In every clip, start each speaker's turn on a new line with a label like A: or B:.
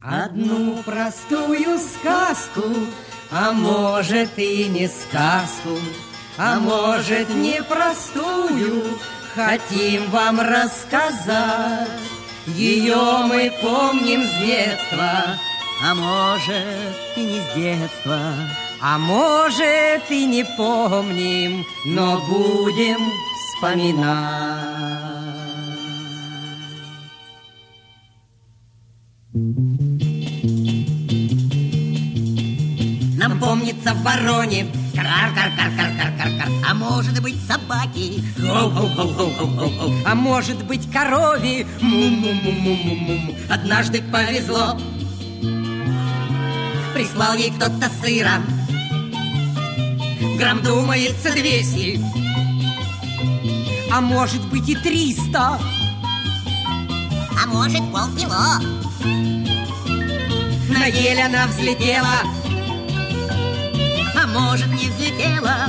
A: Одну простую сказку, а может и не сказку, а может непростую, хотим вам рассказать. Ее мы помним с детства,
B: а может и не с детства,
A: а может и не помним, но будем вспоминать.
B: Нам помнится в вороне кар-кар-кар-кар-кар-кар-кар, а может быть собаки,
A: а может быть корове, му-му-му-му-му-му.
B: Однажды повезло, прислал ей кто-то сыра, грамм, думается, 200,
A: а может быть и 300,
B: а может полкило.
A: На ель она взлетела,
B: а может не взлетела,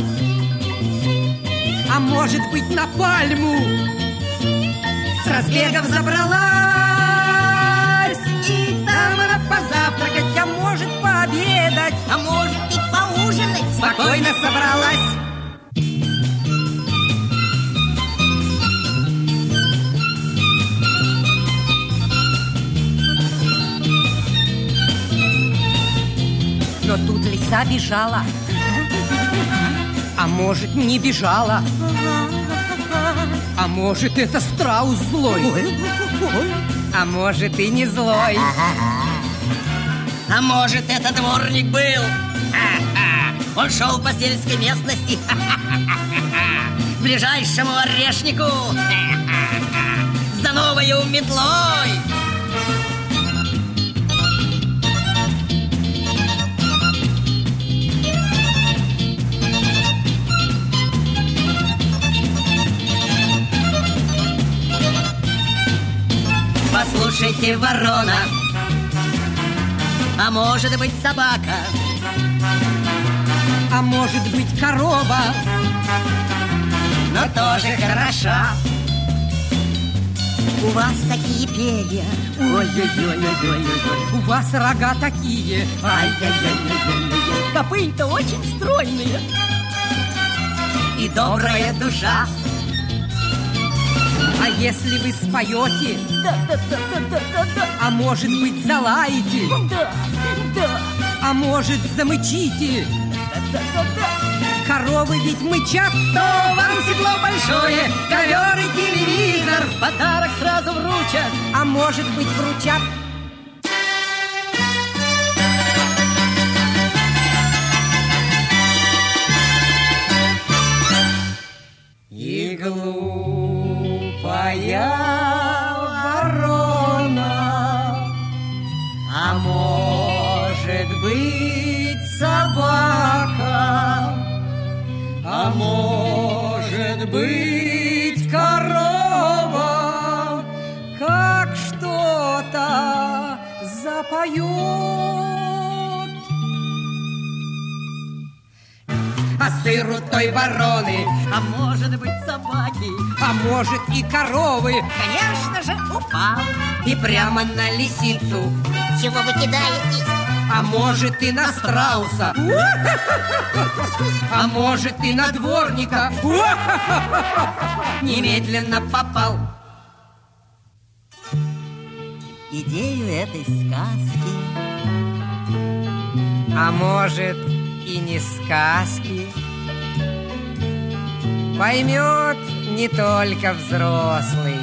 A: а может быть на пальму с разбегом забралась. И там она позавтракать, а может пообедать,
B: а может и поужинать
A: спокойно собралась. Но тут лиса бежала, а может не бежала, а может это страус злой, а может и не злой,
B: а может это дворник был. Он шел по сельской местности к ближайшему орешнику за новою метлой. Послушайте, ворона, а может быть собака,
A: а может быть корова,
B: но тоже хороша. У вас такие перья,
A: ой-ой-ой-ой-ой-ой, у вас рога такие,
B: ай-яй-яй-яй-яй-яй,
A: копыта очень стройные
B: и добрая душа.
A: А если вы споете, а может быть залаете, а может замычите, коровы ведь мычат,
B: то вам седло большое, ковер и телевизор
A: подарок сразу вручат, а может быть вручат. И глупая ворона, а может быть собака, а может быть корова, как что-то запоет. А сыру той вороны,
B: а может быть собаки,
A: а может и коровы,
B: конечно же, упал
A: и прямо на лисицу.
B: Чего вы кидаетесь?
A: А может и на страуса, а может и на дворника. Немедленно попал.
B: Идею этой сказки,
A: а может и не сказки, поймет не только взрослый,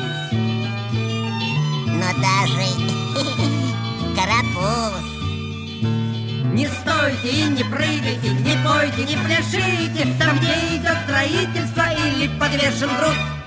B: но даже карапуз.
A: Не стойте и не прыгайте, не пойте, не пляшите там, где идет строительство или подвешен груз.